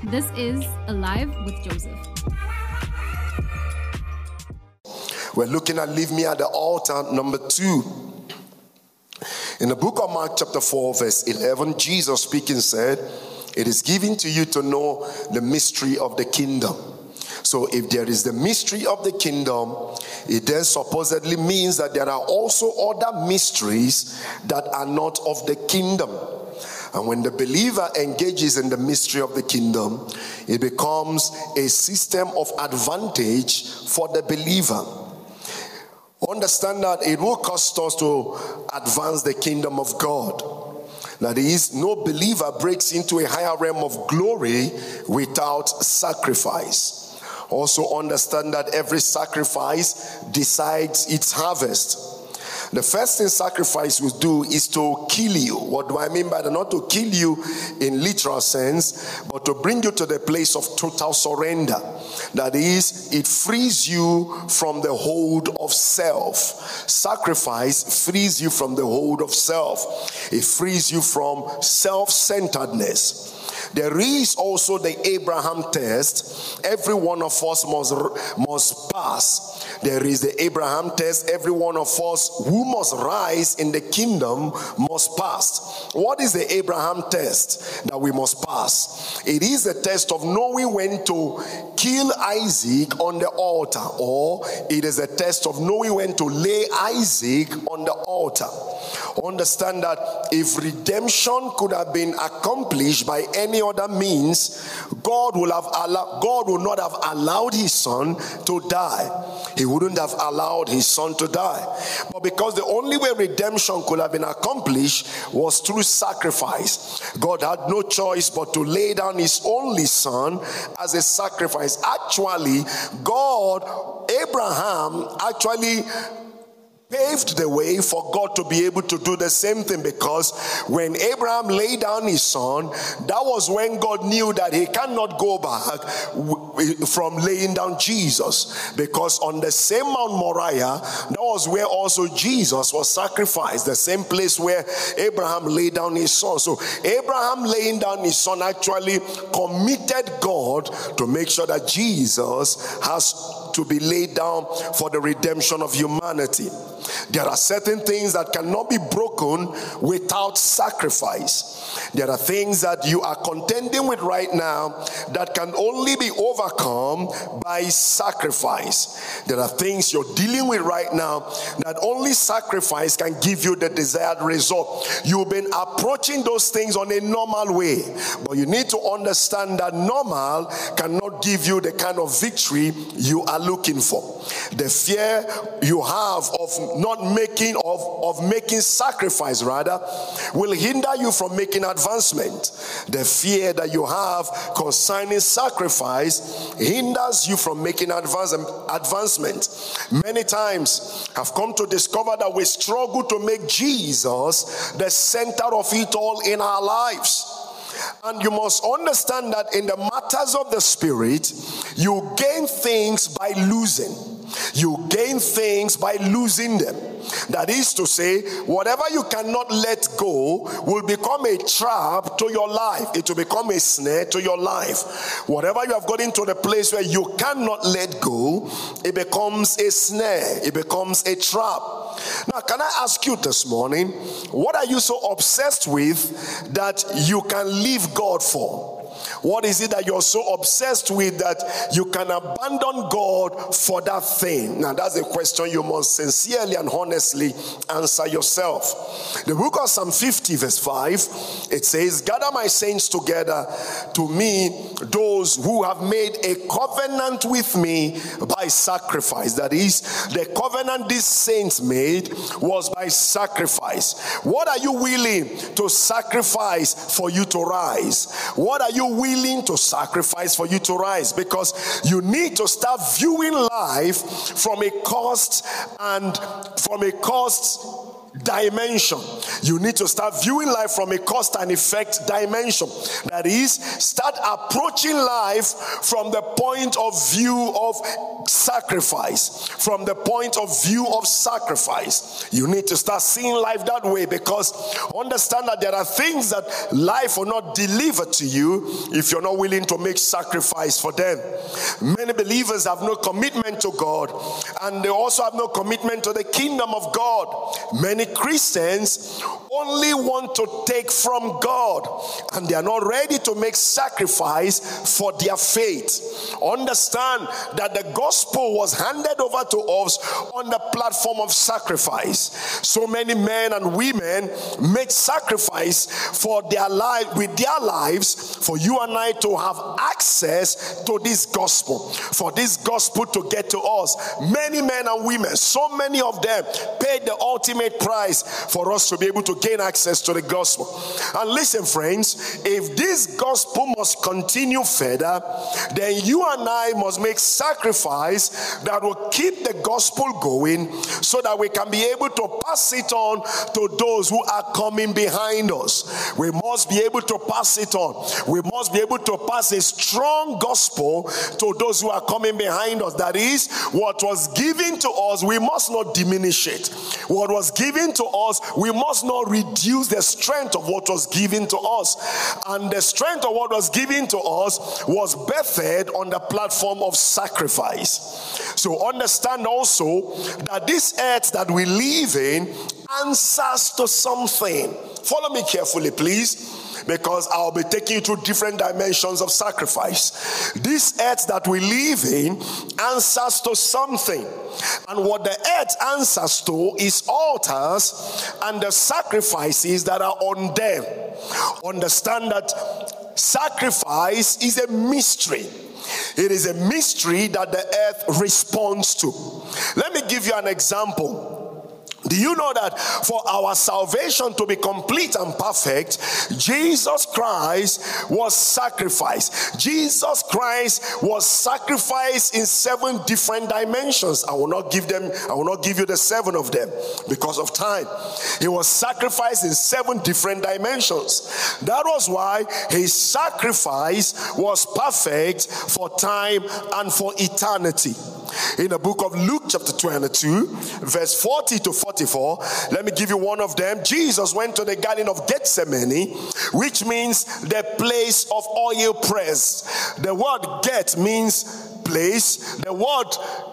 This is Alive with Joseph. We're looking at Leave Me at the Altar, number 2. In the book of Mark chapter 4, verse 11, Jesus speaking said, "It is given to you to know the mystery of the kingdom." So if there is the mystery of the kingdom, it then supposedly means that there are also other mysteries that are not of the kingdom. And when the believer engages in the mystery of the kingdom, it becomes a system of advantage for the believer. Understand that it will cost us to advance the kingdom of God. That is, no believer breaks into a higher realm of glory without sacrifice. Also understand that every sacrifice decides its harvest. The first thing sacrifice will do is to kill you. What do I mean by that? Not to kill you in literal sense, but to bring you to the place of total surrender. That is, it frees you from the hold of self. Sacrifice frees you from the hold of self. It frees you from self-centeredness. There is also the Abraham test. Every one of us must pass. There is the Abraham test. Every one of us who must rise in the kingdom must pass. What is the Abraham test that we must pass? It is the test of knowing when to kill Isaac on the altar, or it is a test of knowing when to lay Isaac on the altar. Understand that if redemption could have been accomplished by any other means, God would not have allowed his son to die. He wouldn't have allowed his son to die. But because the only way redemption could have been accomplished was through sacrifice, God had no choice but to lay down his only son as a sacrifice. Actually, Abraham actually paved the way for God to be able to do the same thing, because when Abraham laid down his son, that was when God knew that he cannot go back from laying down Jesus, because on the same Mount Moriah, that was where also Jesus was sacrificed, the same place where Abraham laid down his son. So Abraham laying down his son actually committed God to make sure that Jesus has to be laid down for the redemption of humanity. There are certain things that cannot be broken without sacrifice. There are things that you are contending with right now that can only be overcome by sacrifice. There are things you're dealing with right now that only sacrifice can give you the desired result. You've been approaching those things on a normal way, but you need to understand that normal cannot give you the kind of victory you are looking for. The fear you have of making sacrifice rather will hinder you from making advancement. The fear that you have concerning sacrifice hinders you from making advancement. Many times I've come to discover that we struggle to make Jesus the center of it all in our lives. And you must understand that in the matters of the spirit, you gain things by losing. You gain things by losing them. That is to say, whatever you cannot let go will become a trap to your life. It will become a snare to your life. Whatever you have got into the place where you cannot let go, it becomes a snare. It becomes a trap. Now, can I ask you this morning, what are you so obsessed with that you can leave God for? What is it that you're so obsessed with that you can abandon God for that thing? Now, that's a question you must sincerely and honestly answer yourself. The book of Psalm 50 verse 5, it says, "Gather my saints together to me, those who have made a covenant with me by sacrifice." That is, the covenant these saints made was by sacrifice. What are you willing to sacrifice for you to rise? What are you willing to sacrifice for you to rise? Because you need to start viewing life from a cost dimension. You need to start viewing life from a cause and effect dimension. That is, start approaching life from the point of view of sacrifice. From the point of view of sacrifice. You need to start seeing life that way, because understand that there are things that life will not deliver to you if you're not willing to make sacrifice for them. Many believers have no commitment to God, and they also have no commitment to the kingdom of God. Many Christians only want to take from God, and they are not ready to make sacrifice for their faith. Understand that the gospel was handed over to us on the platform of sacrifice. So many men and women make sacrifice for their life, with their lives, for you and I to have access to this gospel, for this gospel to get to us. Many men and women, so many of them paid the ultimate price for us to be able to gain access to the gospel. And listen, friends, if this gospel must continue further, then you and I must make sacrifice that will keep the gospel going, so that we can be able to pass it on to those who are coming behind us. We must be able to pass it on. We must be able to pass a strong gospel to those who are coming behind us. That is, what was given to us, we must not diminish it. What was given to us, we must not reduce the strength of what was given to us. And the strength of what was given to us was birthed on the platform of sacrifice. So understand also that this earth that we live in answers to something. Follow me carefully, please, because I'll be taking you through different dimensions of sacrifice. This earth that we live in answers to something. And what the earth answers to is altars and the sacrifices that are on them. Understand that sacrifice is a mystery. It is a mystery that the earth responds to. Let me give you an example. Do you know that for our salvation to be complete and perfect, Jesus Christ was sacrificed? Jesus Christ was sacrificed in 7 different dimensions. I will not give you the 7 of them because of time. He was sacrificed in 7 different dimensions. That was why his sacrifice was perfect for time and for eternity. In the book of Luke chapter 22, verse 40 to 44, let me give you one of them. Jesus went to the Garden of Gethsemane, which means the place of oil press. The word get means place. The word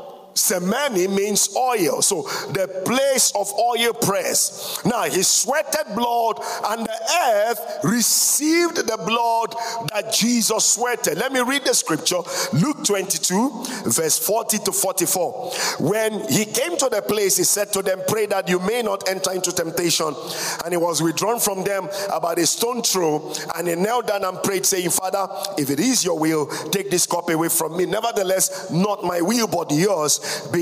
Semeni means oil. So the place of oil press. Now he sweated blood, and the earth received the blood that Jesus sweated. Let me read the scripture. Luke 22 verse 40 to 44. When he came to the place, he said to them, "Pray that you may not enter into temptation." And he was withdrawn from them about a stone throw, and he knelt down and prayed, saying, "Father, if it is your will, take this cup away from me. Nevertheless, not my will but yours be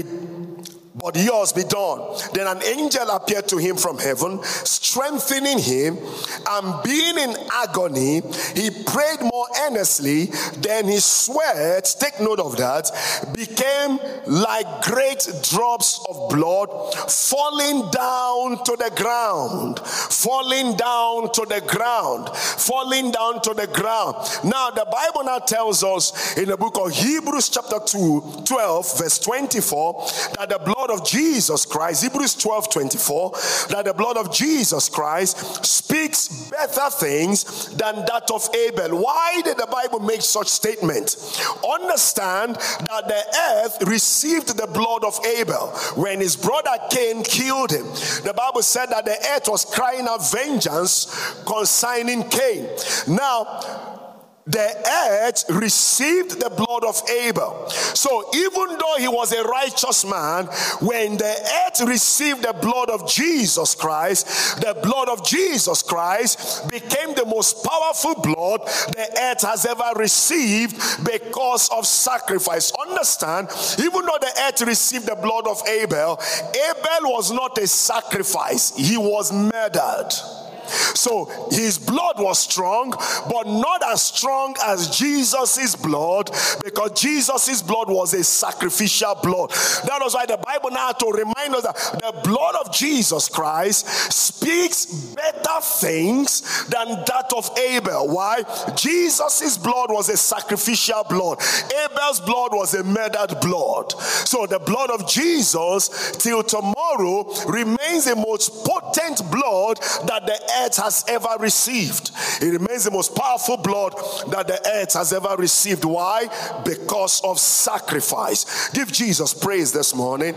done." Then an angel appeared to him from heaven, strengthening him, and being in agony, he prayed more earnestly. Then his sweat, take note of that, became like great drops of blood falling down to the ground. Falling down to the ground. Falling down to the ground. Now the Bible now tells us in the book of Hebrews chapter 12 verse 24 that the blood of Jesus Christ, Hebrews 12:24, that the blood of Jesus Christ speaks better things than that of Abel. Why did the Bible make such statement? Understand that the earth received the blood of Abel when his brother Cain killed him. The Bible said that the earth was crying out vengeance concerning Cain. Now, the earth received the blood of Abel. So even though he was a righteous man, when the earth received the blood of Jesus Christ, the blood of Jesus Christ became the most powerful blood the earth has ever received because of sacrifice. Understand, even though the earth received the blood of Abel, Abel was not a sacrifice. He was murdered. So his blood was strong, but not as strong as Jesus' blood, because Jesus' blood was a sacrificial blood. That was why the Bible now had to remind us that the blood of Jesus Christ speaks better things than that of Abel. Why? Jesus' blood was a sacrificial blood. Abel's blood was a murdered blood. So the blood of Jesus till tomorrow remains the most potent blood that the earth has ever received. It remains the most powerful blood that the earth has ever received. Why? Because of sacrifice. Give Jesus praise this morning.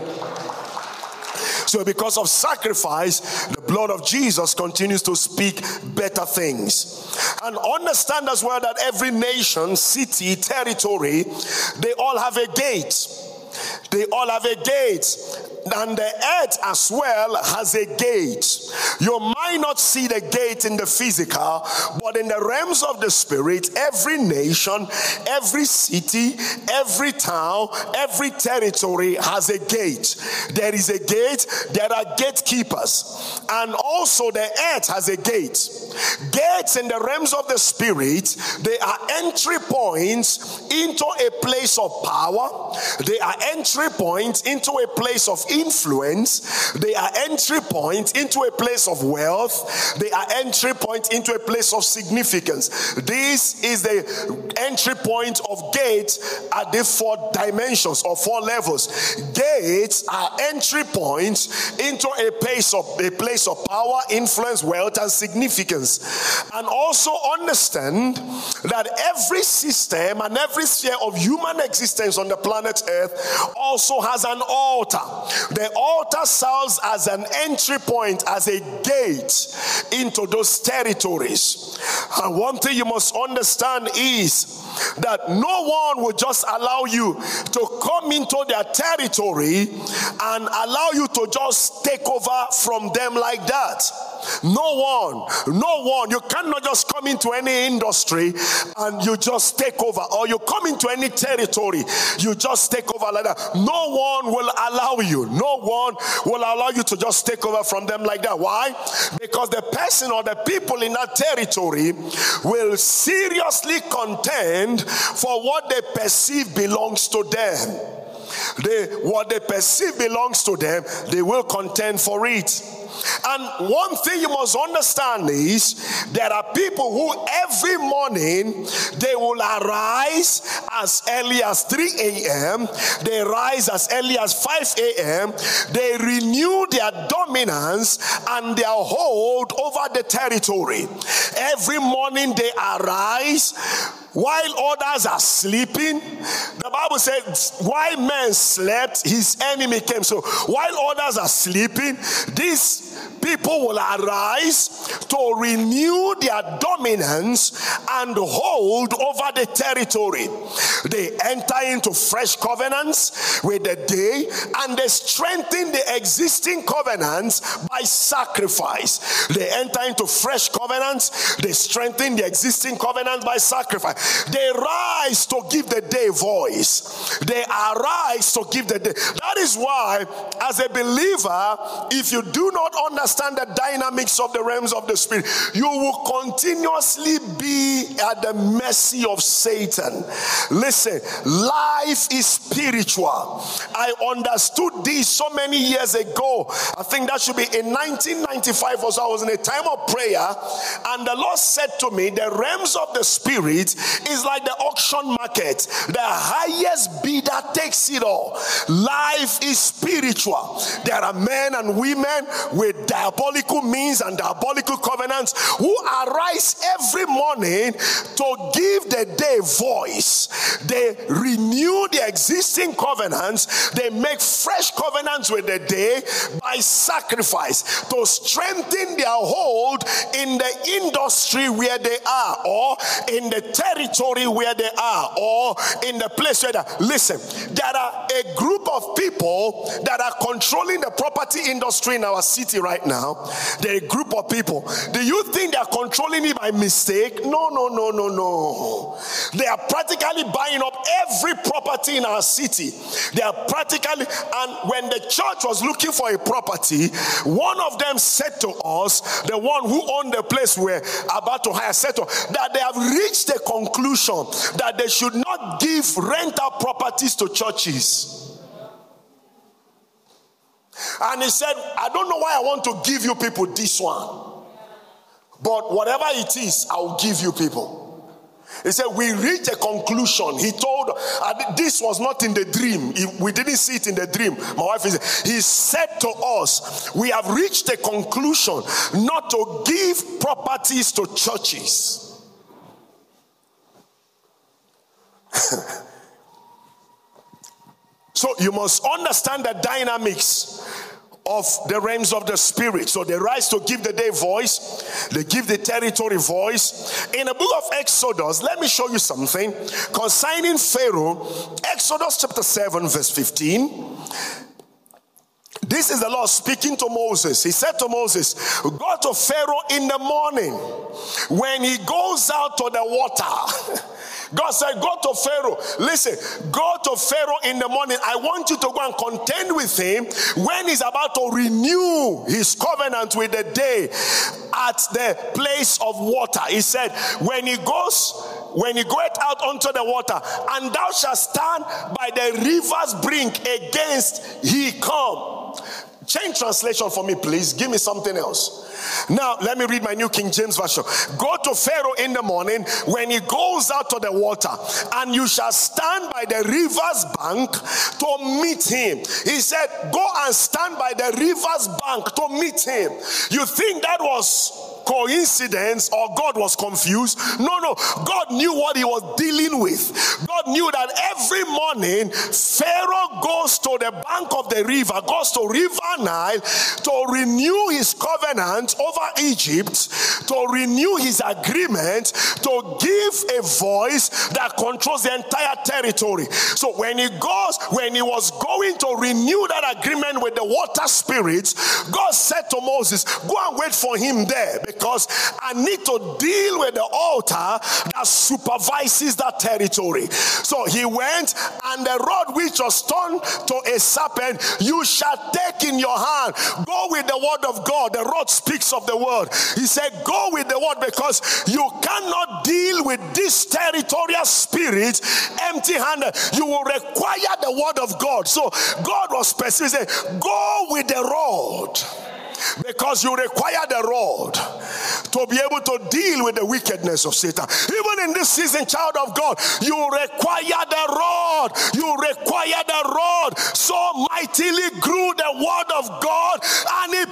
So because of sacrifice, the blood of Jesus continues to speak better things. And understand as well that every nation, city, territory, they all have a gate. They all have a gate. And the earth as well has a gate. You might not see the gate in the physical, but in the realms of the spirit, every nation, every city, every town, every territory has a gate. There is a gate, there are gatekeepers. And also the earth has a gate. Gates in the realms of the spirit, they are entry points into a place of power. They are entry points into a place of influence. They are entry points into a place of wealth. They are entry points into a place of significance. This is the entry point of gates at the 4 dimensions or 4 levels. Gates are entry points into a place of power, influence, wealth, and significance. And also understand that every system and every sphere of human existence on the planet Earth also has an altar. The altar serves as an entry point, as a gate into those territories. And one thing you must understand is that no one will just allow you to come into their territory and allow you to just take over from them like that. No one. You cannot just come into any industry and you just take over, or you come into any territory, you just take over like that. No one will allow you. No one will allow you to just take over from them like that. Why? Because the person or the people in that territory will seriously contend for what they perceive belongs to them. What they perceive belongs to them, they will contend for it. And one thing you must understand is there are people who every morning they will arise as early as 3 a.m. They rise as early as 5 a.m. They renew their dominance and their hold over the territory. Every morning they arise while others are sleeping. The Bible says, while men slept, his enemy came. So while others are sleeping, these people will arise to renew their dominance and hold over the territory. They enter into fresh covenants with the day, and they strengthen the existing covenants by sacrifice. They enter into fresh covenants, they strengthen the existing covenants by sacrifice. They rise to give the day voice. They arise to give the day. That is why, as a believer, if you do not understand the dynamics of the realms of the spirit, you will continuously be at the mercy of Satan. Listen, life is spiritual. I understood this so many years ago. I think that should be in 1995 or so. I was in a time of prayer, and the Lord said to me, the realms of the spirit is like the auction market. The highest bidder takes it all. Life is spiritual. There are men and women with diabolical means and diabolical covenants who arise every morning to give the day voice. They renew the existing covenants. They make fresh covenants with the day by sacrifice to strengthen their hold in the industry where they are, or in the territory where they are, or in the place where they are. Listen, there are a group of people that are controlling the property industry in our city right now, they're a group of people. Do you think they're controlling it by mistake? No. They are practically buying up every property in our city. They are practically, and when the church was looking for a property, one of them said to us, the one who owned the place we're about to hire, said to us, that they have reached a conclusion that they should not give rental properties to churches. And he said, I don't know why I want to give you people this one, but whatever it is, I will give you people. He said, we reached a conclusion. He told, this was not in the dream. We didn't see it in the dream. My wife he said to us, we have reached a conclusion not to give properties to churches. So you must understand the dynamics of the realms of the spirit. So they rise to give the day voice. They give the territory voice. In the book of Exodus, let me show you something concerning Pharaoh. Exodus chapter 7 verse 15. This is the Lord speaking to Moses. He said to Moses, go to Pharaoh in the morning when he goes out to the water. God said, go to Pharaoh. Listen, go to Pharaoh in the morning. I want you to go and contend with him when he's about to renew his covenant with the day at the place of water. He said, when he goeth out onto the water, and thou shalt stand by the river's brink against he come. Change translation for me, please. Give me something else. Now, let me read my New King James Version. Go to Pharaoh in the morning when he goes out to the water, and you shall stand by the river's bank to meet him. He said, go and stand by the river's bank to meet him. You think that was coincidence or God was confused? No. God knew what he was dealing with. God knew that every morning Pharaoh goes to the bank of the river, goes to River Nile to renew his covenant over Egypt, to renew his agreement, to give a voice that controls the entire territory. So when he was going to renew that agreement with the water spirits, God said to Moses, go and wait for him there, because I need to deal with the altar that supervises that territory. So he went, and the rod which was turned to a serpent, you shall take in your hand. Go with the word of God. The rod speaks of the word. He said, go with the word, because you cannot deal with this territorial spirit empty-handed. You will require the word of God. So God was specific, saying, go with the rod, because you require the rod to be able to deal with the wickedness of Satan. Even in this season, child of God, you require the rod. You require the rod. So mightily grew the word of God, and it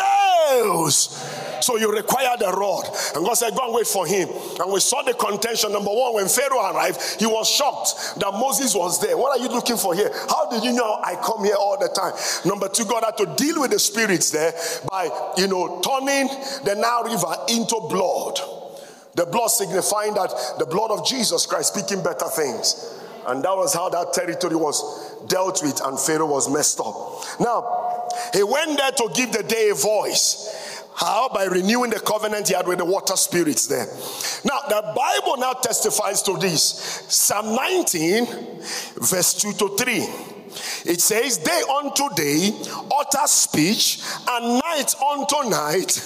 prevails. So you require the rod. And God said, go and wait for him. And we saw the contention. Number one, when Pharaoh arrived, he was shocked that Moses was there. What are you looking for here? How did you know I come here all the time? Number two, God had to deal with the spirits there by, turning the Nile River into blood. The blood signifying that the blood of Jesus Christ speaking better things. And that was how that territory was dealt with, and Pharaoh was messed up. Now, he went there to give the day a voice. How? By renewing the covenant he had with the water spirits there. Now, the Bible now testifies to this. Psalm 19, verse 2 to 3. It says, day unto day utter speech, and night unto night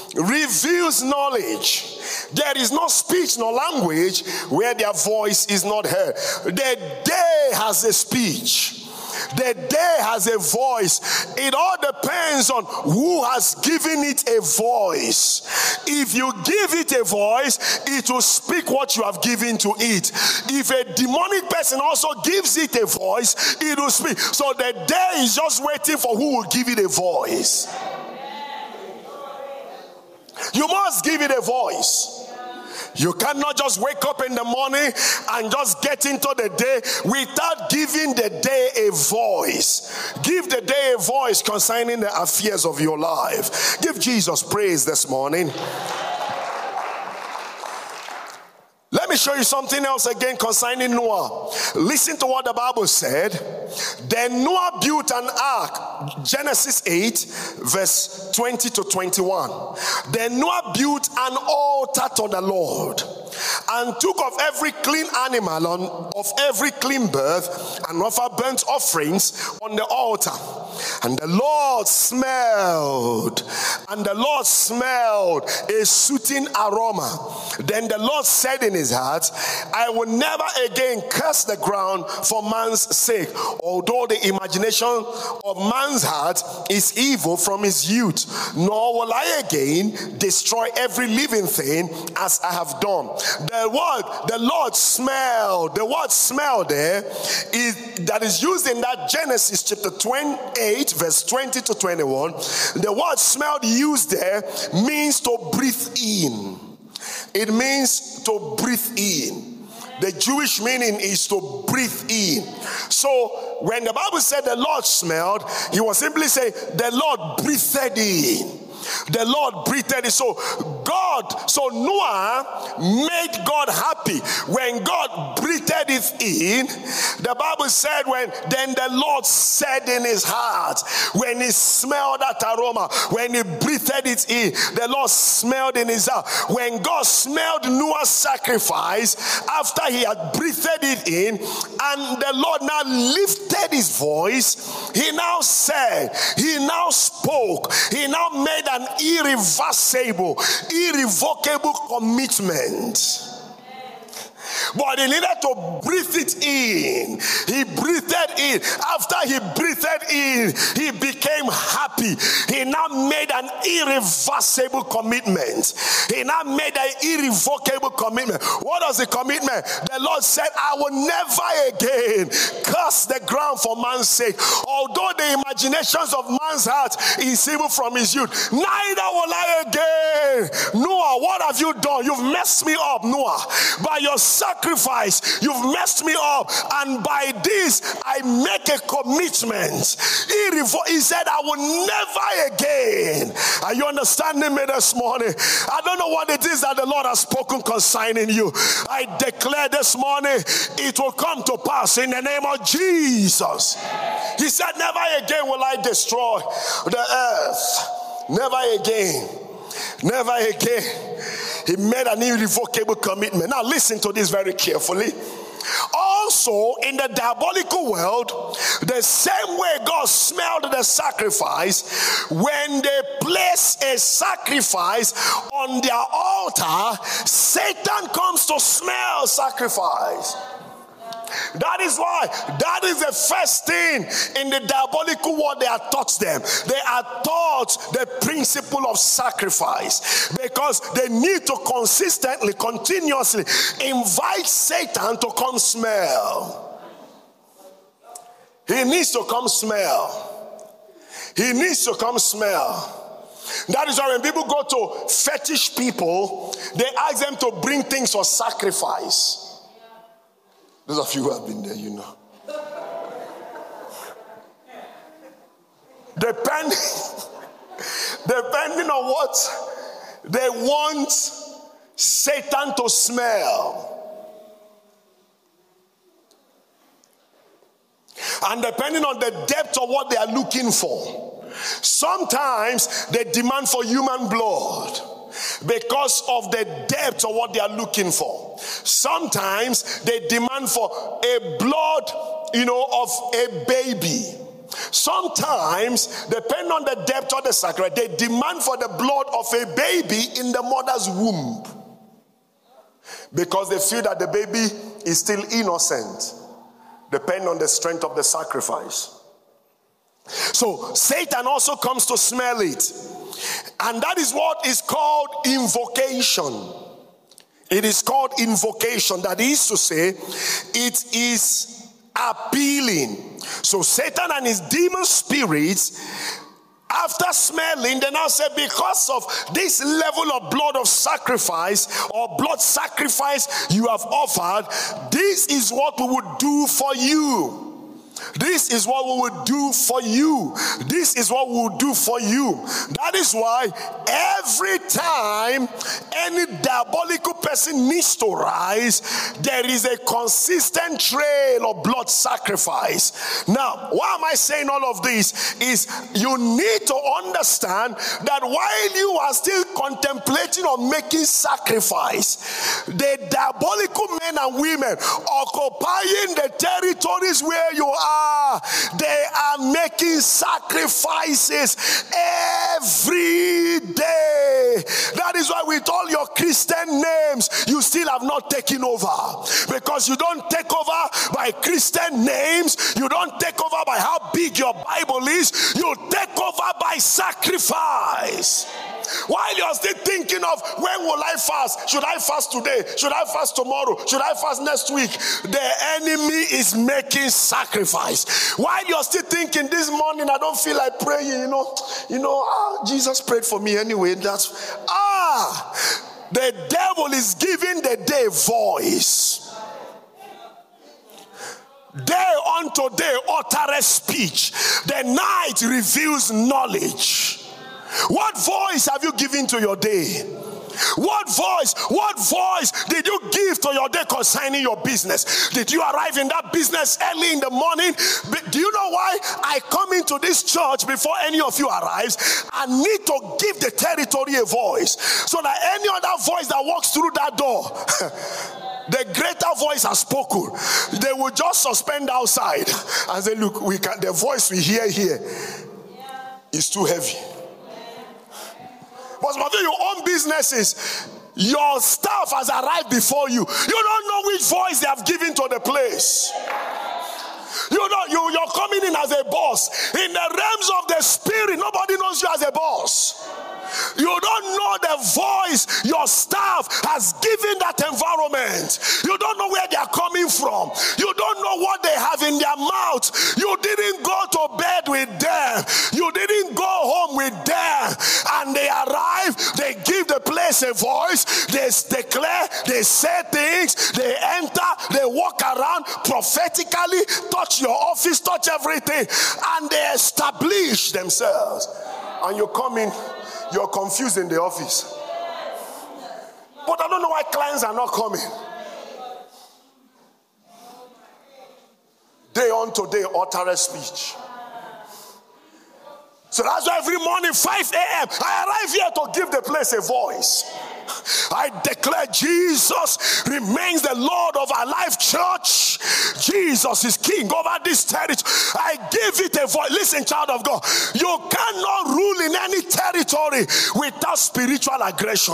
reveals knowledge. There is no speech nor language where their voice is not heard. The day has a speech. The day has a voice. It all depends on who has given it a voice. If you give it a voice, it will speak what you have given to it. If a demonic person also gives it a voice, it will speak. So the day is just waiting for who will give it a voice. You must give it a voice. You cannot just wake up in the morning and just get into the day without giving the day a voice. Give the day a voice concerning the affairs of your life. Give Jesus praise this morning. Let Let me show you something else again concerning Noah. Listen to what the Bible said. Then Noah built an ark. Genesis 8, verse 20 to 21. Then Noah built an altar to the Lord, and took of every clean animal, of every clean birth, and offered burnt offerings on the altar. And the Lord smelled a soothing aroma. Then the Lord said in his heart, I will never again curse the ground for man's sake, although the imagination of man's heart is evil from his youth, nor will I again destroy every living thing as I have done. The word smell there that is used in that Genesis chapter 28 verse 20 to 21. The word smelled used there means to breathe in. It means to breathe in. The Jewish meaning is to breathe in. So when the Bible said the Lord smelled, he was simply saying the Lord breathed in. The Lord breathed in. So Noah made God happy when God breathed it in. The Bible said then the Lord said in his heart, when he smelled that aroma, when he breathed it in, the Lord smelled in his heart. When God smelled Noah's sacrifice after he had breathed it in, and the Lord now lifted his voice, he now said, he now spoke, he now made an irrevocable commitment. But he needed to breathe it in. He breathed in. After he breathed in, he became happy. He now made an irreversible commitment. He now made an irrevocable commitment. What was the commitment? The Lord said, I will never again curse the ground for man's sake. Although the imaginations of man's heart is evil from his youth, neither will I again. Noah, what have you done? You've messed me up, Noah. By your sacrifice, you've messed me up, and by this I make a commitment. He said, I will never again. Are you understanding me this morning? I don't know what it is that the Lord has spoken concerning you. I declare this morning it will come to pass in the name of Jesus. He said, never again will I destroy the earth. Never again. Never again. He made an irrevocable commitment. Now listen to this very carefully. Also, in the diabolical world, the same way God smelled the sacrifice, when they place a sacrifice on their altar, Satan comes to smell sacrifice. That is why, that is the first thing in the diabolical world they are taught them. They are taught the principle of sacrifice, because they need to continuously invite Satan to come smell. He needs to come smell. He needs to come smell. That is why when people go to fetish people, they ask them to bring things for sacrifice. Those of you who have been there, you know. Depending on what they want Satan to smell. And depending on the depth of what they are looking for. Sometimes they demand for human blood, because of the depth of what they are looking for. Sometimes they demand for a blood, of a baby. Sometimes, depending on the depth of the sacrifice, they demand for the blood of a baby in the mother's womb, because they feel that the baby is still innocent, depending on the strength of the sacrifice. So Satan also comes to smell it. And that is what is called invocation. It is called invocation. That is to say, it is appealing. So Satan and his demon spirits, after smelling, they now say, because of this level of blood of sacrifice or blood sacrifice you have offered, this is what we would do for you. This is what we will do for you. This is what we will do for you. That is why every time any diabolical person needs to rise, there is a consistent trail of blood sacrifice. Now, why am I saying all of this? Is you need to understand that while you are still contemplating on making sacrifice, the diabolical men and women occupying the territories where you are, they are making sacrifices every day. That is why with all your Christian names, you still have not taken over. Because you don't take over by Christian names, you don't take over by how big your Bible is, you take over by sacrifice. While you're still thinking of when will I fast? Should I fast today? Should I fast tomorrow? Should I fast next week? The enemy is making sacrifice. While you're still thinking this morning, I don't feel like praying, Jesus prayed for me anyway. The devil is giving the day voice. Day unto day uttereth speech. The night reveals knowledge. What voice have you given to your day? What voice did you give to your day concerning your business? Did you arrive in that business early in the morning? Do you know why I come into this church before any of you arrives? I need to give the territory a voice, so that any other voice that walks through that door, the greater voice has spoken. They will just suspend outside and say, look, the voice we hear here is too heavy. But some of you own businesses, your staff has arrived before you. You don't know which voice they have given to the place. You're coming in as a boss. In the realms of the spirit, nobody knows you as a boss. You don't know the voice your staff has given that environment. You don't know where they are coming from. You don't know what they have in their mouth. You didn't go to bed with them. You didn't go home with them. And they arrive, they give the place a voice, they declare, they say things, they enter, they walk around prophetically, touch your office, touch everything, and they establish themselves. And you come in, you're confused in the office. But I don't know why clients are not coming. Day unto day uttereth speech. So that's why every morning 5 a.m. I arrive here to give the place a voice. I declare Jesus remains the Lord of our life, church. Jesus is king over this territory. I give it a voice. Listen, child of God, you cannot rule in any territory without spiritual aggression.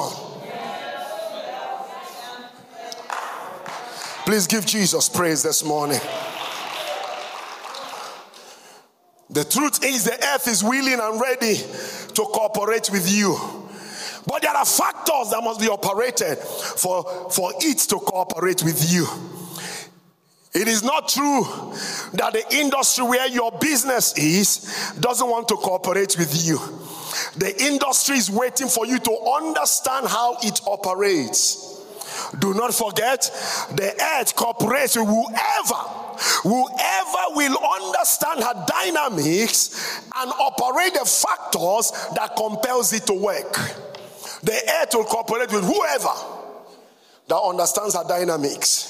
Please give Jesus praise this morning. The truth is, the earth is willing and ready to cooperate with you. But there are factors that must be operated for it to cooperate with you. It is not true that the industry where your business is doesn't want to cooperate with you. The industry is waiting for you to understand how it operates. Do not forget, the earth cooperates with whoever will understand her dynamics and operate the factors that compels it to work. The earth will cooperate with whoever that understands her dynamics.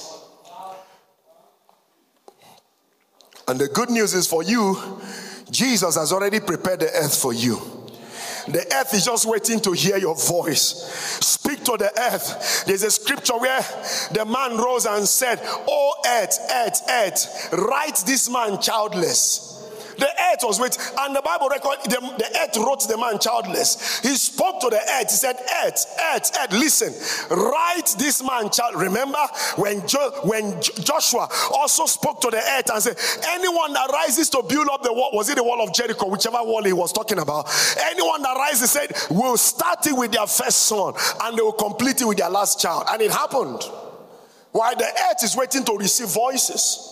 And the good news is for you, Jesus has already prepared the earth for you. The earth is just waiting to hear your voice. Speak to the earth. There's a scripture where the man rose and said, "Oh earth, write this man childless." The earth was waiting, and the Bible records the earth wrote the man childless. He spoke to the earth. He said, earth, listen, write this man child. Remember when Joshua also spoke to the earth and said, anyone that rises to build up the wall, was it the wall of Jericho, whichever wall he was talking about, anyone that rises, said, will start it with their first son and they will complete it with their last child. And it happened. While the earth is waiting to receive voices.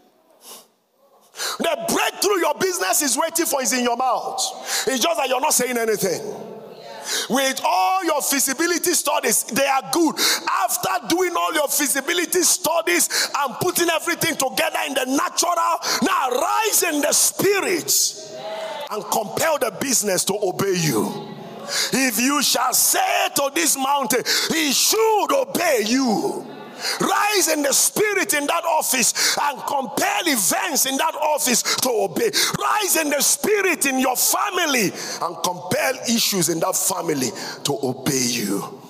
The breakthrough your business is waiting for is in your mouth. It's just that you're not saying anything. with all your feasibility studies, they are good. After doing all your feasibility studies and putting everything together in the natural, now rise in the spirit and compel the business to obey you. If you shall say to this mountain, he should obey you. Rise in the spirit in that office and compel events in that office to obey. Rise in the spirit in your family and compel issues in that family to obey you.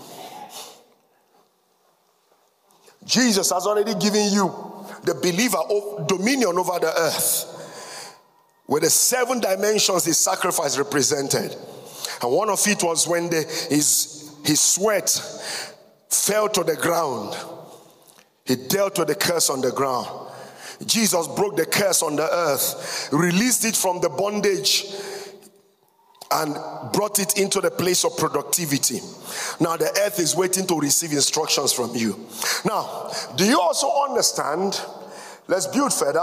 Jesus has already given you, the believer, of dominion over the earth, where the 7 dimensions his sacrifice represented. And one of it was when his sweat fell to the ground. He dealt with the curse on the ground. Jesus broke the curse on the earth, released it from the bondage, and brought it into the place of productivity. Now the earth is waiting to receive instructions from you. Now, do you also understand? Let's build further.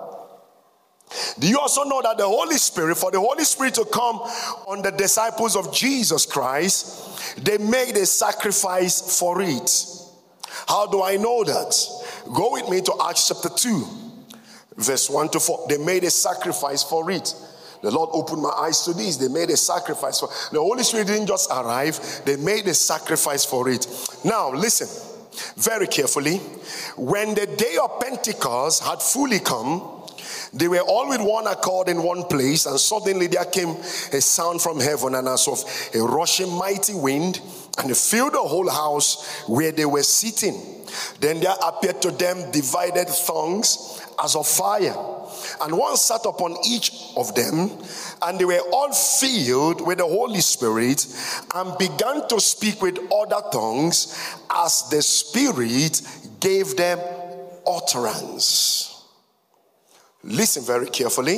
Do you also know that the Holy Spirit, for the Holy Spirit to come on the disciples of Jesus Christ, they made a sacrifice for it? How do I know that? Go with me to Acts chapter 2, verse 1 to 4. They made a sacrifice for it. The Lord opened my eyes to this. They made a sacrifice for it. The Holy Spirit didn't just arrive. They made a sacrifice for it. Now, listen very carefully. When the day of Pentecost had fully come, they were all with one accord in one place, and suddenly there came a sound from heaven, and as of a rushing mighty wind, and it filled the whole house where they were sitting. Then there appeared to them divided tongues as of fire, and one sat upon each of them, and they were all filled with the Holy Spirit, and began to speak with other tongues as the Spirit gave them utterance. Listen very carefully.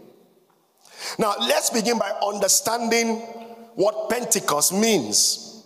Now, let's begin by understanding what Pentecost means.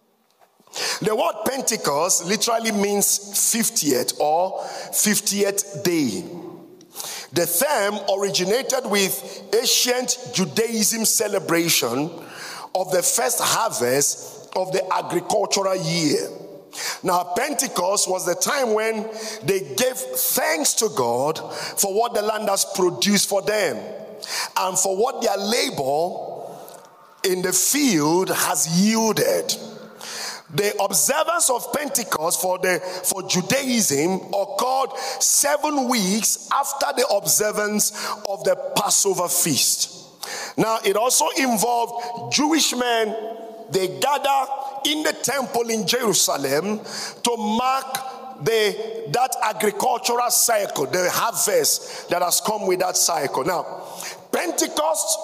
The word Pentecost literally means 50th or 50th day. The term originated with ancient Judaism celebration of the first harvest of the agricultural year. Now, Pentecost was the time when they gave thanks to God for what the land has produced for them and for what their labor in the field has yielded. The observance of Pentecost for Judaism occurred 7 weeks after the observance of the Passover feast. Now, it also involved Jewish men. They gather in the temple in Jerusalem to mark that agricultural cycle, the harvest that has come with that cycle. Now, Pentecost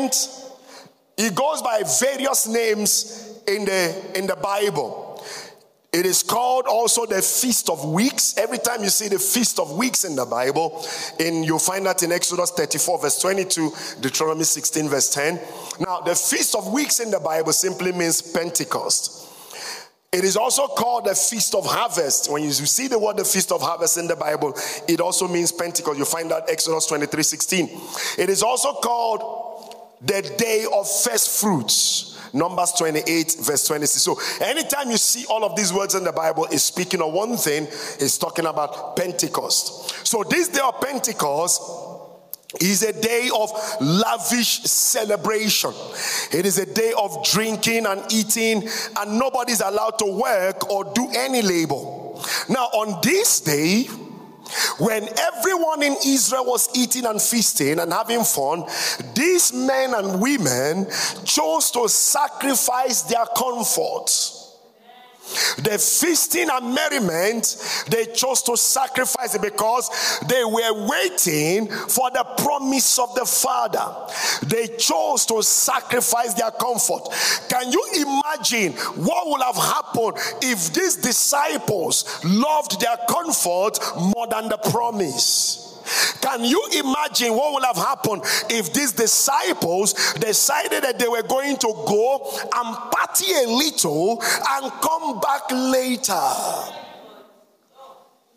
it goes by various names in the Bible. It is called also the Feast of Weeks. Every time you see the Feast of Weeks in the Bible, you'll find that in Exodus 34 verse 22, Deuteronomy 16 verse 10. Now, the Feast of Weeks in the Bible simply means Pentecost. It is also called the Feast of Harvest. When you see the word the Feast of Harvest in the Bible, it also means Pentecost. You find that Exodus 23:16. It is also called the Day of First Fruits. Numbers 28 verse 26. So anytime you see all of these words in the Bible, is speaking of one thing, it's talking about Pentecost. So this day of Pentecost is a day of lavish celebration. It is a day of drinking and eating, and nobody's allowed to work or do any labor. Now, on this day, when everyone in Israel was eating and feasting and having fun, these men and women chose to sacrifice their comfort. The feasting and merriment, they chose to sacrifice it because they were waiting for the promise of the Father. They chose to sacrifice their comfort. Can you imagine what would have happened if these disciples loved their comfort more than the promise? Can you imagine what would have happened if these disciples decided that they were going to go and party a little and come back later?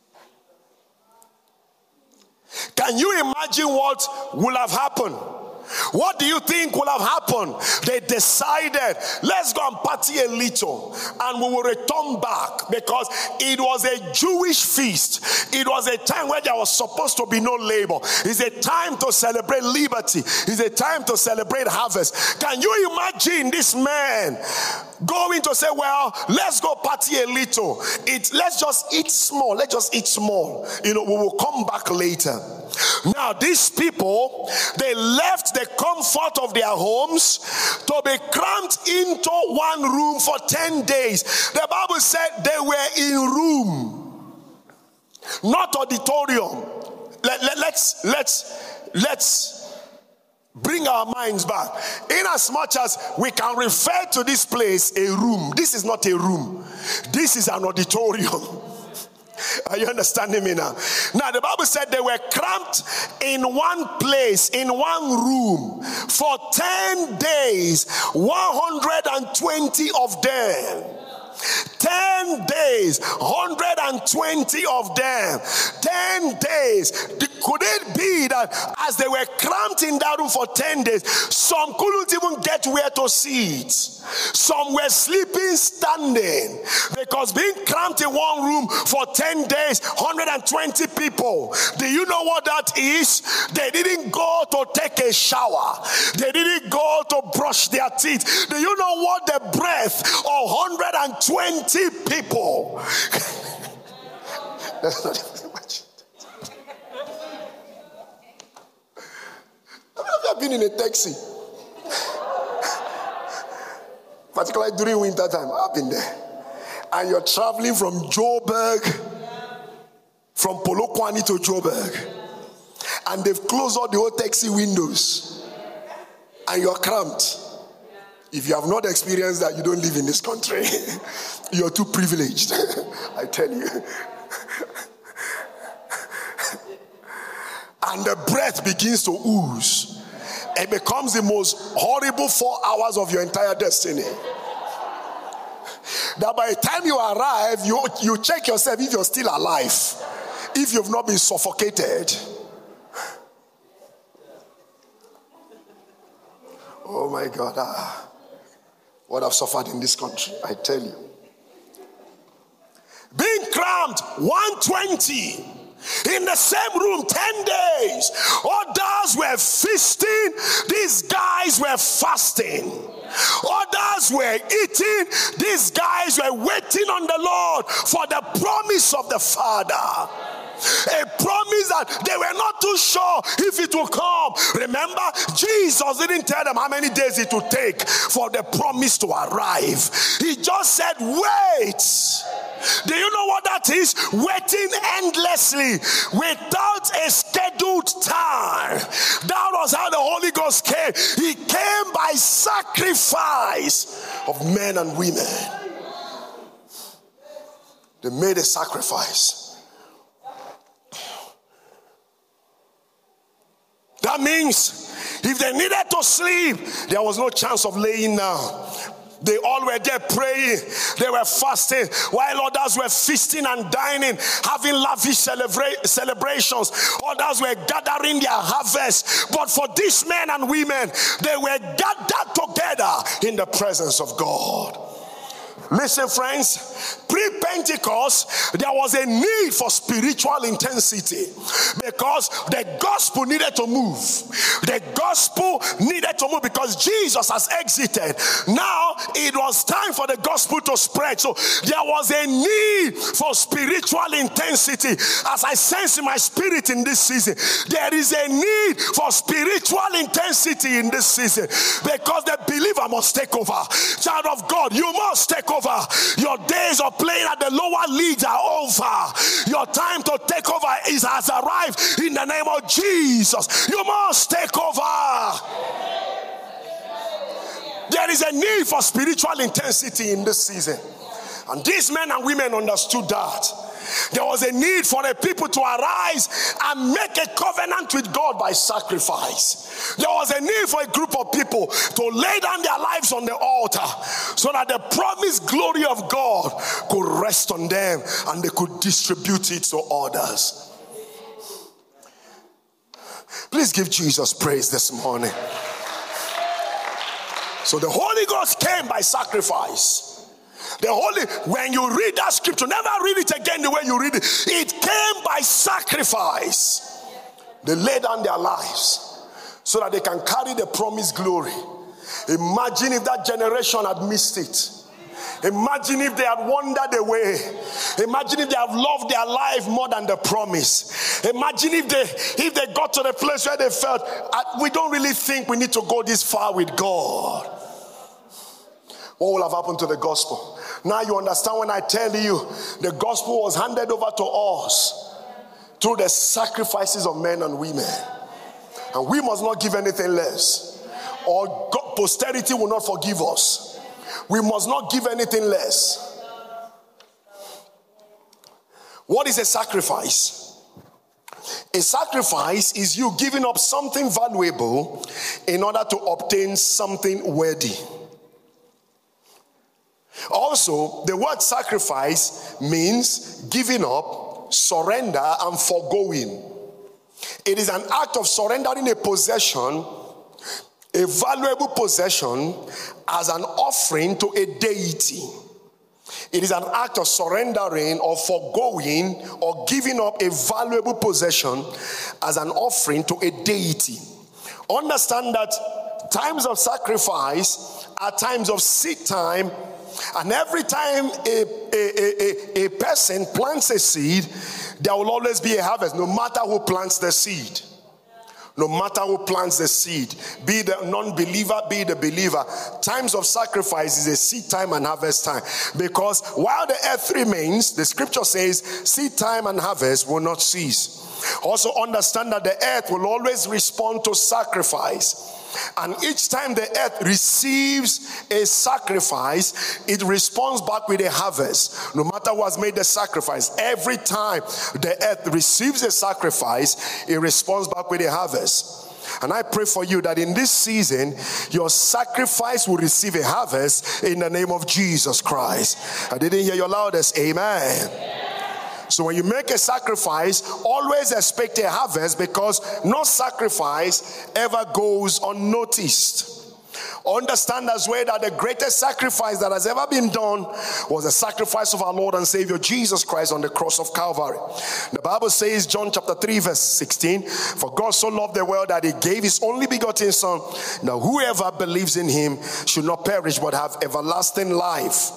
Can you imagine what would have happened? What do you think will have happened? They decided, let's go and party a little and we will return back, because it was a Jewish feast. It was a time where there was supposed to be no labor. It's a time to celebrate liberty. It's a time to celebrate harvest. Can you imagine this man going to say, well, let's go party a little. Let's just eat small. Let's just eat small. We will come back later. Now, these people, they left the comfort of their homes to be cramped into one room for 10 days. The Bible said they were in room, not auditorium. Let's bring our minds back. In as much as we can refer to this place a room, this is not a room. This is an auditorium. Are you understanding me now? Now, the Bible said they were cramped in one place, in one room, for 10 days, 120 of them. 10 days, 120 of them. 10 days. Could it be that as they were cramped in that room for 10 days, some couldn't even get where to sit? Some were sleeping standing, because being cramped in one room for 10 days, 120 people. Do you know what that is? They didn't go to take a shower. They didn't go to brush their teeth. Do you know what the breath of 120 people? That's not even much. Have you been in a taxi? Particularly during winter time. I've been there. And you're traveling from Joburg, from Polokwane to Joburg. And they've closed all the old taxi windows. And you're cramped. If you have not experienced that, you don't live in this country. You're too privileged. I tell you. And the breath begins to ooze. It becomes the most horrible 4 hours of your entire destiny. That by the time you arrive, you check yourself if you're still alive. If you've not been suffocated. Oh my God. What I've suffered in this country, I tell you. Being cramped, 120. In the same room, 10 days. Others were feasting. These guys were fasting. Others were eating. These guys were waiting on the Lord for the promise of the Father. A promise that they were not too sure if it will come. Remember, Jesus didn't tell them how many days it would take for the promise to arrive. He just said, wait. Do you know what that is? Waiting endlessly without a scheduled time. That was how the Holy Ghost came. He came by sacrifice of men and women. They made a sacrifice. That means if they needed to sleep, there was no chance of laying down. They all were there praying. They were fasting while others were feasting and dining, having lavish celebrations. Others were gathering their harvest. But for these men and women, they were gathered together in the presence of God. Listen, friends, pre-Pentecost, there was a need for spiritual intensity because the gospel needed to move. The gospel needed to move because Jesus has exited. Now, it was time for the gospel to spread. So, there was a need for spiritual intensity. As I sense in my spirit in this season, there is a need for spiritual intensity in this season because the believer must take over. Child of God, you must take over. Your days of playing at the lower leagues are over. Your time to take over has arrived in the name of Jesus. You must take over. There is a need for spiritual intensity in this season. And these men and women understood that. There was a need for the people to arise and make a covenant with God by sacrifice. There was a need for a group of people to lay down their lives on the altar so that the promised glory of God could rest on them and they could distribute it to others. Please give Jesus praise this morning. So the Holy Ghost came by sacrifice. When you read that scripture, never read it again the way you read it. It came by sacrifice. They laid down their lives so that they can carry the promised glory. Imagine if that generation had missed it. Imagine if they had wandered away. Imagine if they have loved their life more than the promise. Imagine if they got to the place where they felt, we don't really think we need to go this far with God. What will have happened to the gospel? Now you understand when I tell you the gospel was handed over to us through the sacrifices of men and women. And we must not give anything less. Or God, posterity will not forgive us. We must not give anything less. What is a sacrifice? A sacrifice is you giving up something valuable in order to obtain something worthy. Also, the word sacrifice means giving up, surrender, and foregoing. It is an act of surrendering a possession, a valuable possession, as an offering to a deity. It is an act of surrendering or foregoing or giving up a valuable possession as an offering to a deity. Understand that times of sacrifice are times of seed time, and every time a person plants a seed, there will always be a harvest, no matter who plants the seed. No matter who plants the seed, be the non-believer, be the believer. Times of sacrifice is a seed time and harvest time. Because while the earth remains, the scripture says, seed time and harvest will not cease. Also understand that the earth will always respond to sacrifice. And each time the earth receives a sacrifice, it responds back with a harvest. No matter who has made the sacrifice, every time the earth receives a sacrifice, it responds back with a harvest. And I pray for you that in this season, your sacrifice will receive a harvest in the name of Jesus Christ. I didn't hear your loudest amen. So when you make a sacrifice, always expect a harvest, because no sacrifice ever goes unnoticed. Understand as well that the greatest sacrifice that has ever been done was the sacrifice of our Lord and Savior Jesus Christ on the cross of Calvary. The Bible says, John chapter 3 verse 16, for God so loved the world that he gave his only begotten Son. Now whoever believes in him should not perish but have everlasting life.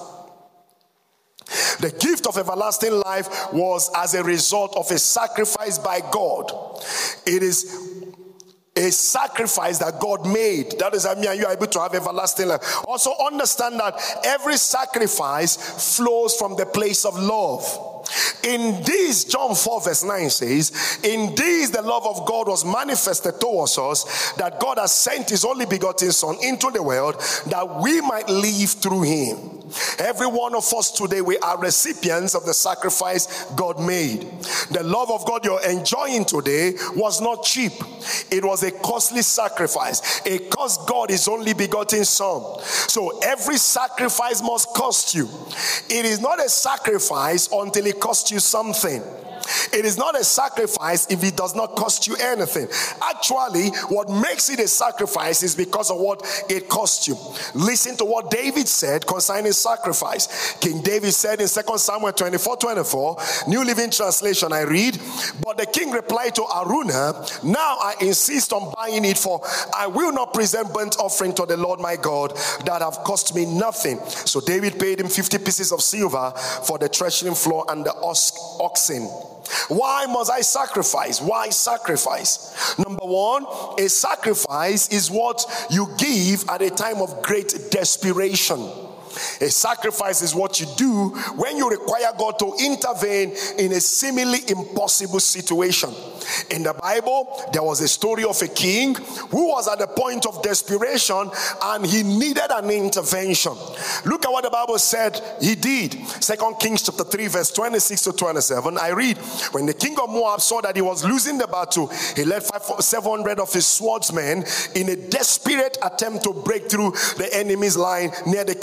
The gift of everlasting life was as a result of a sacrifice by God. It is a sacrifice that God made. That is how me and you are able to have everlasting life. Also understand that every sacrifice flows from the place of love. In this, John 4 verse 9 says, in this the love of God was manifested towards us, that God has sent his only begotten Son into the world that we might live through him. Every one of us today, we are recipients of the sacrifice God made. The love of God you're enjoying today was not cheap. It was a costly sacrifice. It cost God his only begotten Son. So every sacrifice must cost you. It is not a sacrifice until it costs you something. It is not a sacrifice if it does not cost you anything. Actually, what makes it a sacrifice is because of what it costs you. Listen to what David said concerning sacrifice. King David said in 2 Samuel 24:24, New Living Translation, I read, but the king replied to Araunah, now I insist on buying it, for I will not present burnt offering to the Lord my God that have cost me nothing. So David paid him 50 pieces of silver for the threshing floor and the oxen. Why must I sacrifice? Why sacrifice? Number one, a sacrifice is what you give at a time of great desperation. A sacrifice is what you do when you require God to intervene in a seemingly impossible situation. In the Bible, there was a story of a king who was at the point of desperation and he needed an intervention. Look at what the Bible said he did. 2 Kings chapter 3 verse 26 to 27. I read, when the king of Moab saw that he was losing the battle, he led 700 of his swordsmen in a desperate attempt to break through the enemy's line near the king of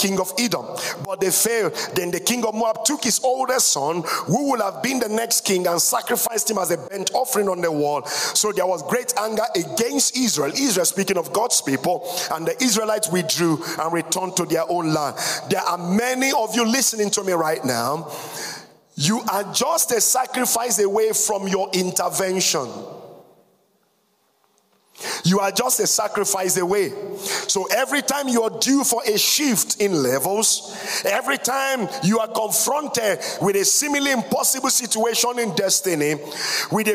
Edom, but they failed. Then the king of Moab took his oldest son, who would have been the next king, and sacrificed him as a burnt offering on the wall. So there was great anger against Israel. Israel, speaking of God's people, and the Israelites withdrew and returned to their own land. There are many of you listening to me right now. You are just a sacrifice away from your intervention. You are just a sacrifice away. So every time you are due for a shift in levels, every time you are confronted with a seemingly impossible situation in destiny, with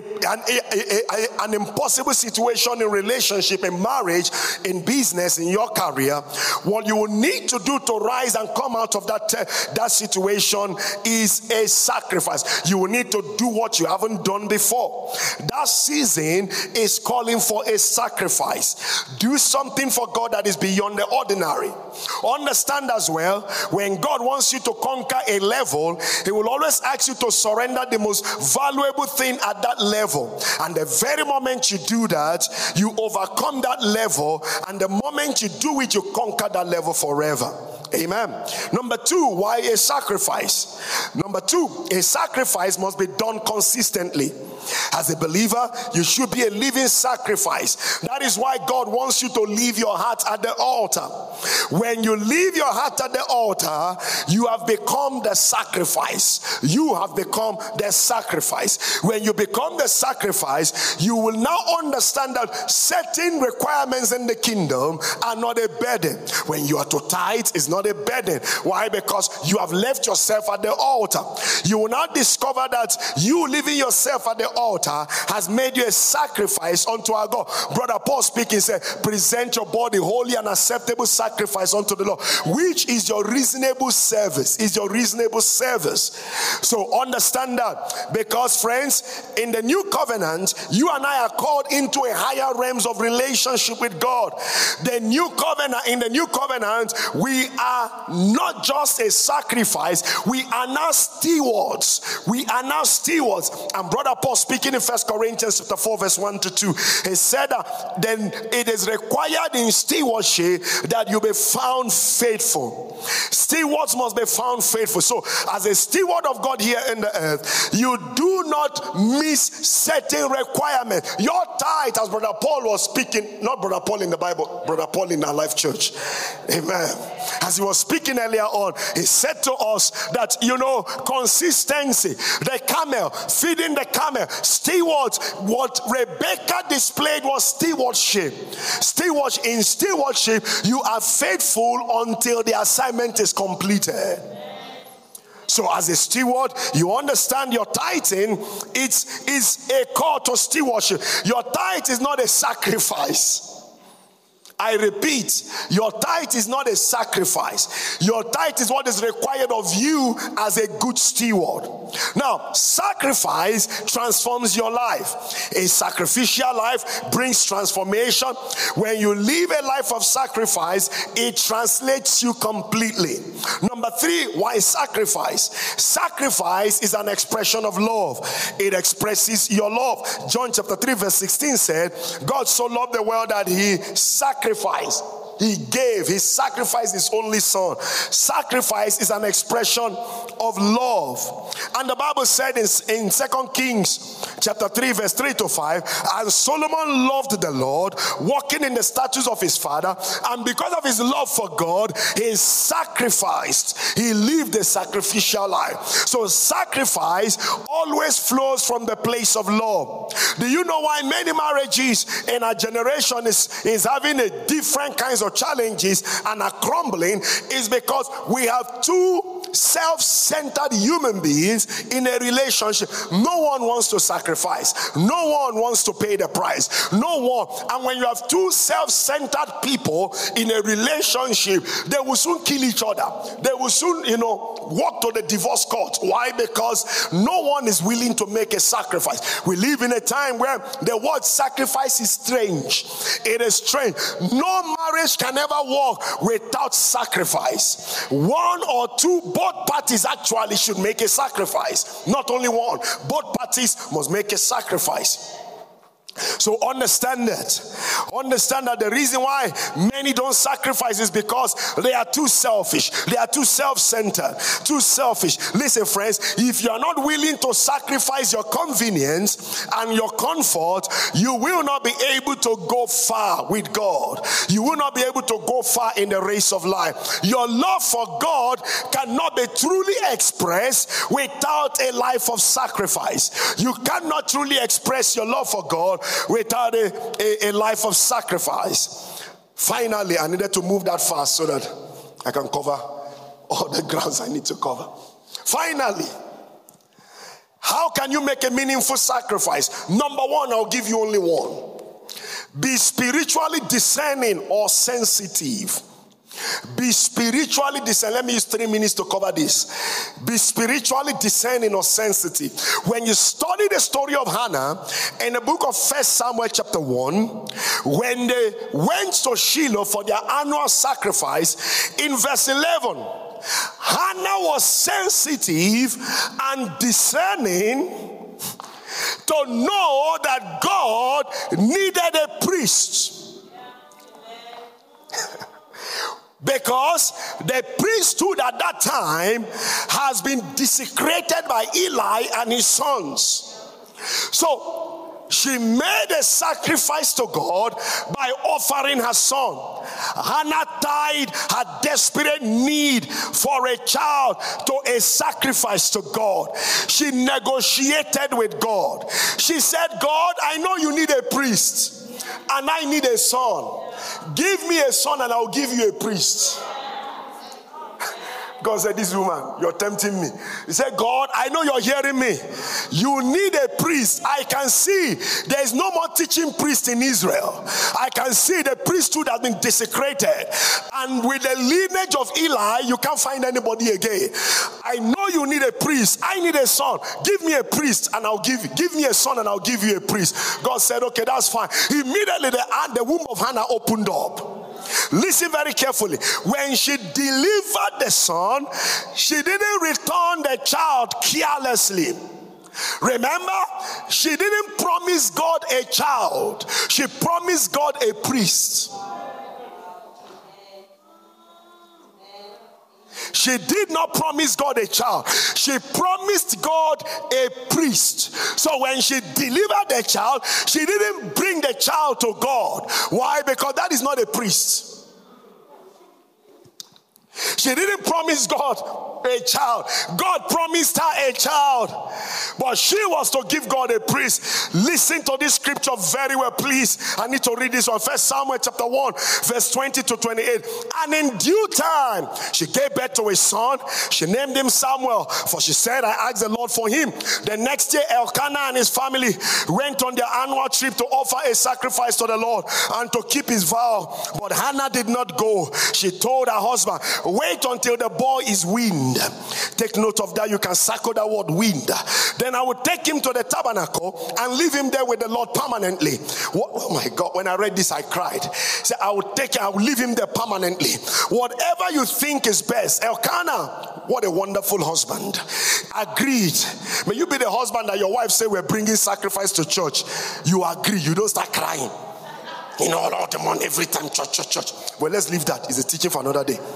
an impossible situation in relationship, in marriage, in business, in your career, what you will need to do to rise and come out of that situation is a sacrifice. You will need to do what you haven't done before. That season is calling for a sacrifice. Do something for God that is beyond the ordinary. Understand as well, when God wants you to conquer a level, He will always ask you to surrender the most valuable thing at that level. And the very moment you do that, you overcome that level, and the moment you do it, you conquer that level forever. Amen. Number two, why a sacrifice? Number two, a sacrifice must be done consistently. As a believer, you should be a living sacrifice. That is why God wants you to leave your heart at the altar. When you leave your heart at the altar, you have become the sacrifice. You have become the sacrifice. When you become the sacrifice, you will now understand that certain requirements in the kingdom are not a burden. When you are to tithe, it's not a burden. Why? Because you have left yourself at the altar. You will now discover that you leaving yourself at the altar has made you a sacrifice unto our God. Brother Paul speaking said, present your body holy and acceptable sacrifice unto the Lord, which is your reasonable service. Is your reasonable service. So understand that, because friends, in the new covenant, you and I are called into a higher realms of relationship with God. The new covenant, in the new covenant, we are not just a sacrifice, we are now stewards. We are now stewards. And Brother Paul speaking in 1 Corinthians chapter 4 verse 1 to 2, he said, then it is required in stewardship that you be found faithful. Stewards must be found faithful. So as a steward of God here in the earth, you do not miss certain requirements. Your tithe, as Brother Paul was speaking, not Brother Paul in the Bible, Brother Paul in our life church. Amen. As he was speaking earlier on, he said to us that, consistency, the camel, feeding the camel, stewards, what Rebecca displayed was stewardship. In stewardship, you are faithful until the assignment is completed. So as a steward, you understand your tithing is a call to stewardship. Your tithe is not a sacrifice. I repeat, your tithe is not a sacrifice. Your tithe is what is required of you as a good steward. Now, sacrifice transforms your life. A sacrificial life brings transformation. When you live a life of sacrifice, it translates you completely. Number three, why sacrifice? Sacrifice is an expression of love. It expresses your love. John chapter 3 verse 16 said, God so loved the world that He sacrificed. He sacrificed His only son. Sacrifice is an expression of love. And the Bible said in 2 Kings chapter 3 verse 3 to 5, and Solomon loved the Lord, walking in the statutes of his father, and because of his love for God, he sacrificed. He lived a sacrificial life. So sacrifice always flows from the place of love. Do you know why many marriages in our generation is having a different kinds of challenges and are crumbling? Is because we have two self-centered human beings in a relationship. No one wants to sacrifice. No one wants to pay the price. No one. And when you have two self-centered people in a relationship, they will soon kill each other. They will soon, walk to the divorce court. Why? Because no one is willing to make a sacrifice. We live in a time where the word sacrifice is strange. It is strange. No marriage can ever work without sacrifice. One or two, both parties actually should make a sacrifice. Not only one, both parties must make a sacrifice. So understand that. Understand that the reason why many don't sacrifice is because they are too selfish. They are too self-centered, too selfish. Listen, friends, if you are not willing to sacrifice your convenience and your comfort, you will not be able to go far with God. You will not be able to go far in the race of life. Your love for God cannot be truly expressed without a life of sacrifice. You cannot truly express your love for God without a life of sacrifice. Finally, I needed to move that fast so that I can cover all the grounds I need to cover. Finally, how can you make a meaningful sacrifice? Number one, I'll give you only one. Be spiritually discerning or sensitive. Be spiritually discerning. Let me use 3 minutes to cover this. Be spiritually discerning or sensitive. When you study the story of Hannah in the book of 1 Samuel chapter 1, when they went to Shiloh for their annual sacrifice, in verse 11, Hannah was sensitive and discerning to know that God needed a priest. Because the priesthood at that time has been desecrated by Eli and his sons. So she made a sacrifice to God by offering her son. Hannah tied her desperate need for a child to a sacrifice to God. She negotiated with God. She said, God, I know you need a priest and I need a son. Give me a son and I'll give you a priest. God said, this woman, you're tempting me. He said, God, I know you're hearing me. You need a priest. I can see there is no more teaching priest in Israel. I can see the priesthood has been desecrated. And with the lineage of Eli, you can't find anybody again. I know you need a priest. I need a son. Give me a priest and I'll give you. Give me a son and I'll give you a priest. God said, okay, that's fine. Immediately the womb of Hannah opened up. Listen very carefully. When she delivered the son, she didn't return the child carelessly. Remember, she didn't promise God a child. She promised God a priest. She did not promise God a child. She promised God a priest. So when she delivered the child, she didn't bring the child to God. Why? Because that is not a priest. She didn't promise God a child. God promised her a child, but she was to give God a priest. Listen to this scripture very well, please. I need to read this on 1 Samuel chapter 1, verse 20 to 28. And in due time, she gave birth to a son. She named him Samuel, for she said, I asked the Lord for him. The next year, Elkanah and his family went on their annual trip to offer a sacrifice to the Lord and to keep his vow. But Hannah did not go. She told her husband, wait until the boy is weaned. Take note of that. You can circle that word, weaned. Then I would take him to the tabernacle and leave him there with the Lord permanently. Oh my God, when I read this, I cried. So I would leave him there permanently. Whatever you think is best. Elkanah, what a wonderful husband. Agreed. May you be the husband that your wife say we're bringing sacrifice to church. You agree. You don't start crying. You know, all the money every time, church. Well, let's leave that. It's a teaching for another day.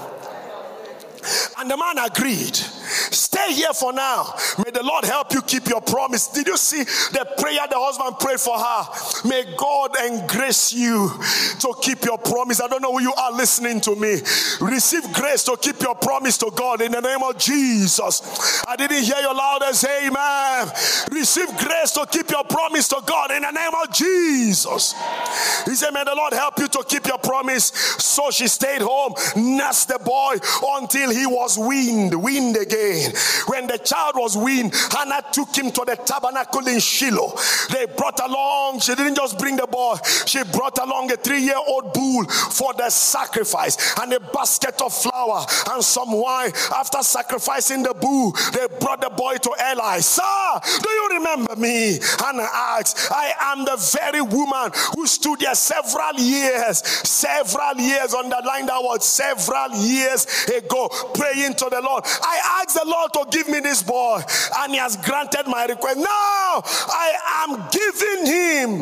And the man agreed. Stay here for now. May the Lord help you keep your promise. Did you see the prayer the husband prayed for her? May God engrace you to keep your promise. I don't know who you are listening to me. Receive grace to keep your promise to God in the name of Jesus. I didn't hear you loud as amen. Receive grace to keep your promise to God in the name of Jesus. He said, may the Lord help you to keep your promise. So she stayed home, nursed the boy until he was weaned again. When the child was weaned, Hannah took him to the tabernacle in Shiloh. They brought along, she didn't just bring the boy, she brought along a 3-year-old bull for the sacrifice and a basket of flour and some wine. After sacrificing the bull, they brought the boy to Eli. Sir, do you remember me? Hannah asked. I am the very woman who stood there several years, underline that word, several years ago, praying to the Lord. I asked the Lord to give me this boy, and he has granted my request. Now I am giving him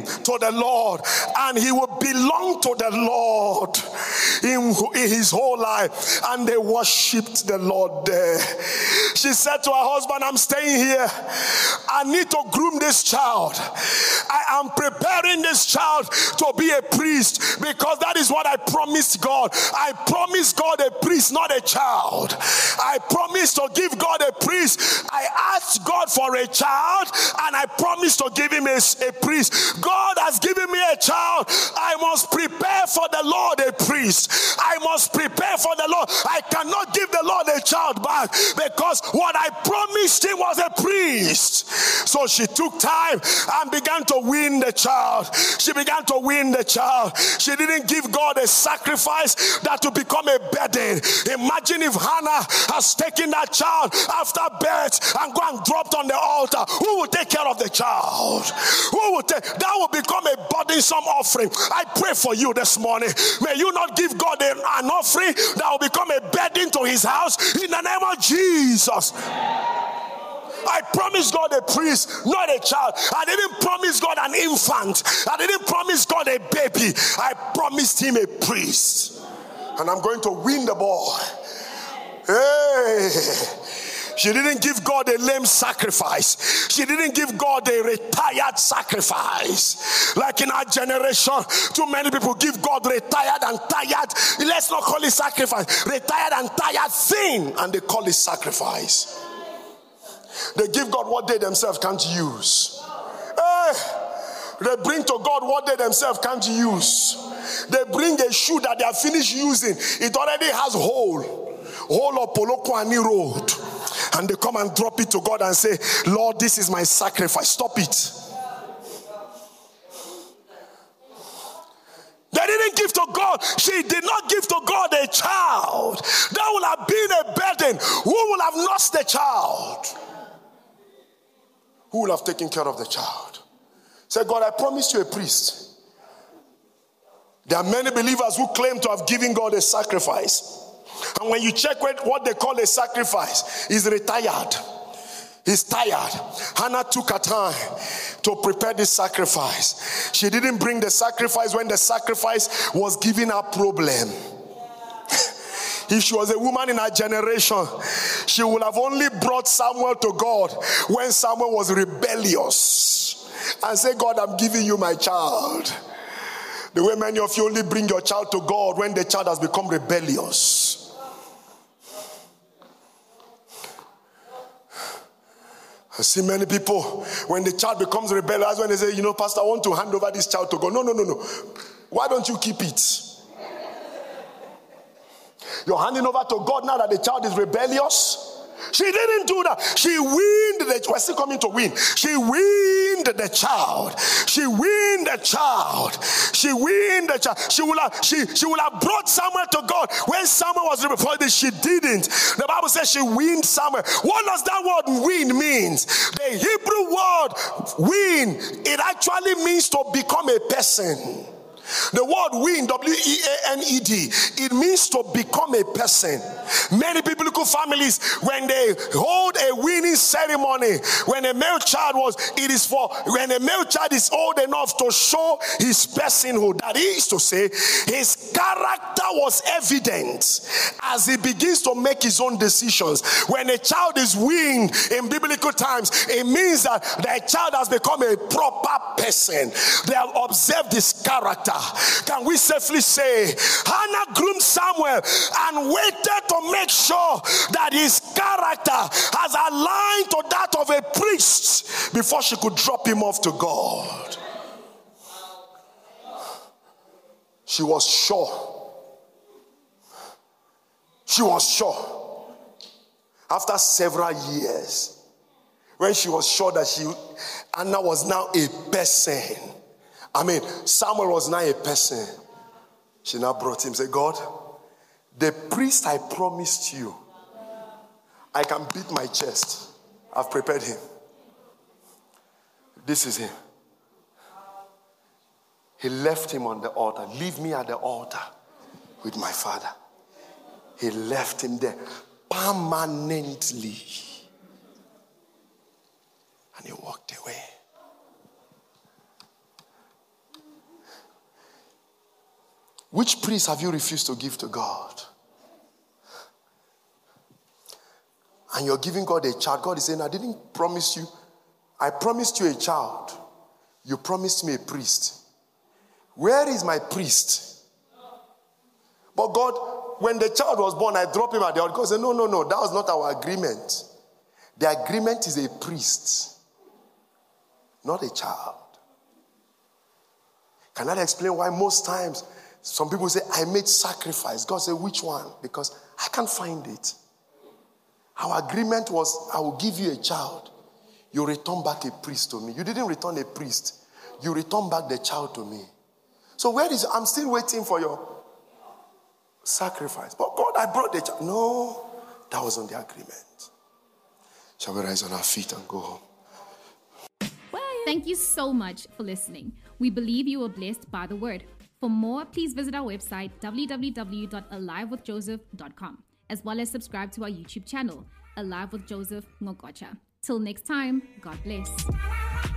him to the Lord, and he will belong to the Lord in his whole life. And they worshipped the Lord there. She said to her husband, I'm staying here. I need to groom this child. I am preparing this child to be a priest, because that is what I promised God. I promised God a priest, not a child. I promised to give God a priest. I asked God for a child, and I promised to give him a priest. God has given me a child. I must prepare for the Lord a priest. I must prepare for the Lord. I cannot give the Lord a child back, because what I promised him was a priest. So she took time and began to win the child. She began to win the child. She didn't give God a sacrifice that to become a burden. Imagine if Hannah has taken that child after birth and go and dropped on the altar. Who will take care of the child? Who will take? That will become a burdensome offering. I pray for you this morning. May you not give God an offering that will become a burden to his house, in the name of Jesus. I promised God a priest, not a child. I didn't promise God an infant. I didn't promise God a baby. I promised him a priest. And I'm going to win the ball. Hey. She didn't give God a lame sacrifice. She didn't give God a retired sacrifice. Like in our generation, too many people give God retired and tired. Let's not call it sacrifice. Retired and tired thing, and they call it sacrifice. They give God what they themselves can't use. Hey, they bring to God what they themselves can't use. They bring a shoe that they have finished using. It already has hole of Polokwane Road. And they come and drop it to God and say, Lord, this is my sacrifice. Stop it. They didn't give to God. She did not give to God a child. That would have been a burden. Who will have lost the child? Who will have taken care of the child? Say, God, I promised you a priest. There are many believers who claim to have given God a sacrifice. And when you check what they call a sacrifice, he's retired. He's tired. Hannah took her time to prepare this sacrifice. She didn't bring the sacrifice when the sacrifice was giving her problem. If she was a woman in her generation, she would have only brought Samuel to God when Samuel was rebellious and say, God, I'm giving you my child. The way many of you only bring your child to God when the child has become rebellious. I see many people, when the child becomes rebellious, when they say, you know, Pastor, I want to hand over this child to God. No. Why don't you keep it? You're handing over to God now that the child is rebellious? She didn't do that. She weaned the child. We're still coming to win. She weaned the child. She weaned the child. She weaned the child. She would have brought Samuel to God when Samuel was before this. She didn't. The Bible says she weaned Samuel. What does that word wean means? The Hebrew word wean, it actually means to become a person. The word wean, W-E-A-N-E-D, it means to become a person. Many biblical families, when they hold a weaning ceremony, when a male child when a male child is old enough to show his personhood, that is to say, his character was evident as he begins to make his own decisions. When a child is weaned in biblical times, it means that the child has become a proper person. They have observed his character. Can we safely say Hannah groomed Samuel and waited to make sure that his character has aligned to that of a priest before she could drop him off to God? She was sure. She was sure. After several years, when she was sure that Hannah was now a person. Samuel was now a person. She now brought him, said, God, the priest I promised you, I can beat my chest. I've prepared him. This is him. He left him on the altar. Leave me at the altar with my father. He left him there permanently. And he walked away. Which priest have you refused to give to God? And you're giving God a child. God is saying, I didn't promise you. I promised you a child. You promised me a priest. Where is my priest? But God, when the child was born, I dropped him at the altar. God said, no, that was not our agreement. The agreement is a priest, not a child. Can I explain why most times some people say, I made sacrifice? God said, which one? Because I can't find it. Our agreement was, I will give you a child. You return back a priest to me. You didn't return a priest. You return back the child to me. So where is, I'm still waiting for your sacrifice. But God, I brought the child. No, that wasn't the agreement. Shall we rise on our feet and go home? Thank you so much for listening. We believe you were blessed by the word. For more, please visit our website, www.alivewithjoseph.com, as well as subscribe to our YouTube channel, Alive with Joseph Ngokocha. Till next time, God bless.